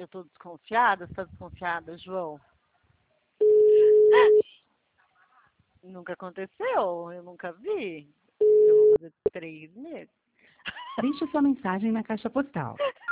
eu tô desconfiada? Você tá desconfiada, João? Nunca aconteceu, eu nunca vi. Eu vou fazer 3 meses. Deixe sua mensagem na caixa postal.